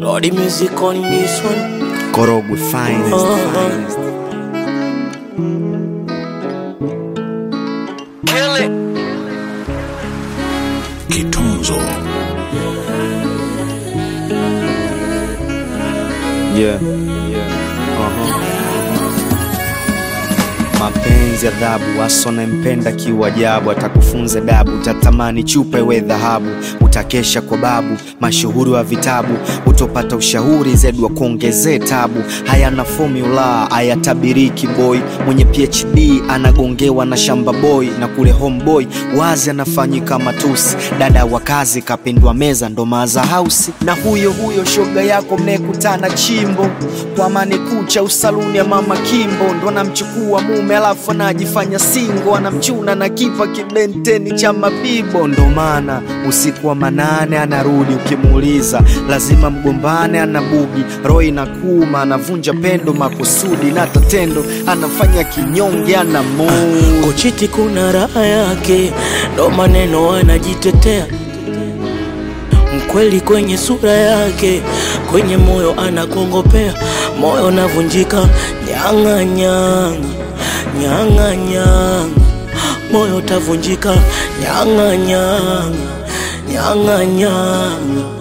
Lordy music on this one. Korogwe finest. Kill it. Kitunzo. Yeah. Mapenzi ya dhabu, asona mpenda kiwajabu, atakufunza dabu, utatamani chupa iwe dhahabu, utakesha kwa babu, mashuhuri wa vitabu, utopata ushauri zedu wa kuongezea tabu, hayana formula, hayatabiriki boy, mwenye PhD anagongewa na shamba boy, na kule homeboy, wazi anafanyika matusi, dada wa kazi kapindwa meza ndo maza house, na huyo shoga yako mnekutana chimbo, kwa mane kucha usaluni ya mama Kimbo, ndo namchukua mume alafu anajifanya singo, anamchuna na kipa kibenteni cha mabibo, ndo maana usiku wa manane anarudi, ukimuuliza lazima mgombane, anabugi roho inakuuma, anavunja pendo makusudi, na tatendo anafanya kinyonge, anamu kuchiti kuna raha yake, ndo maneno anajitetea, mkweli kwenye sura yake, kwenye moyo anakongopea, moyo unavunjika, nyanga nyanga, nyanga nyanga, moyo utavunjika, nyanga nyanga, nyanga nyanga.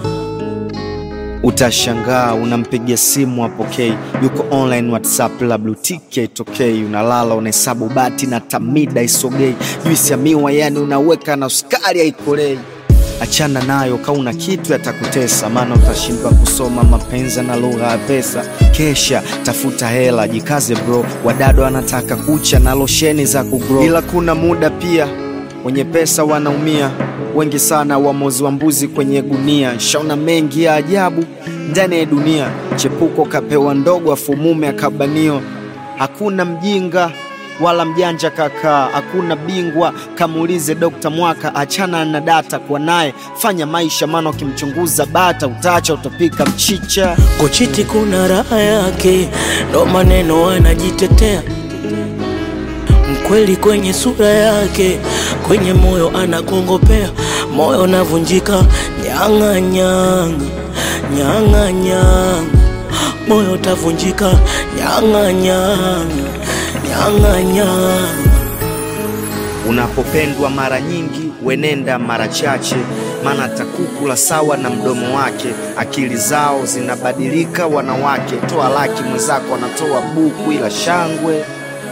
Utashangaa unampigia simu apokei, yuko online WhatsApp la blue ticket okay, unalala unahesabu bati na tamida isogei, juisi ya miwa yani unaweka na sukari haikolei. Achana nayo kauna kitu yatakutesa, maana utashindwa kusoma mapenzi na lugha ya pesa. Kesha tafuta hela, jikaze bro, wadado anataka kucha na losheni za kugrow, ila kuna muda pia wenye pesa wanaumia, wengi sana wamozi wa mbuzi kwenye gunia. Shaona mengi ya ajabu ndani ya dunia, chepuko kapewa ndogo afu mume akabanio. Hakuna mjinga wala mjanja kaka, hakuna bingwa kamuulize Dr. Mwaka, achana na data kwa naye, fanya maisha maana ukimchunguza bata utacha utapika mchicha. Kuchiti kuna raha yake, ndo maneno anajitetea, mkweli kwenye sura yake, kwenye moyo anakongopea, moyo unavunjika, nyanga nyanga, nyanga nyanga, moyo utavunjika, nyanga nyanga, nyanga nyanga. Unapopendwa mara nyingi wenenda mara chache, maana atakukula sawa na mdomo wake, akili zao zinabadilika wanawake, toa laki mwenzako anatoa buku ila shangwe.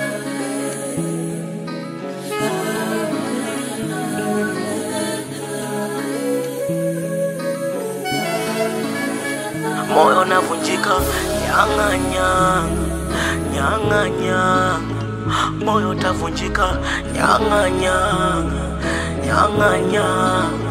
Moyo unavunjika, nyanga nyanga, nyanga nyanga, moyo utavunjika, nyanga nyanga, nyanga nyanga.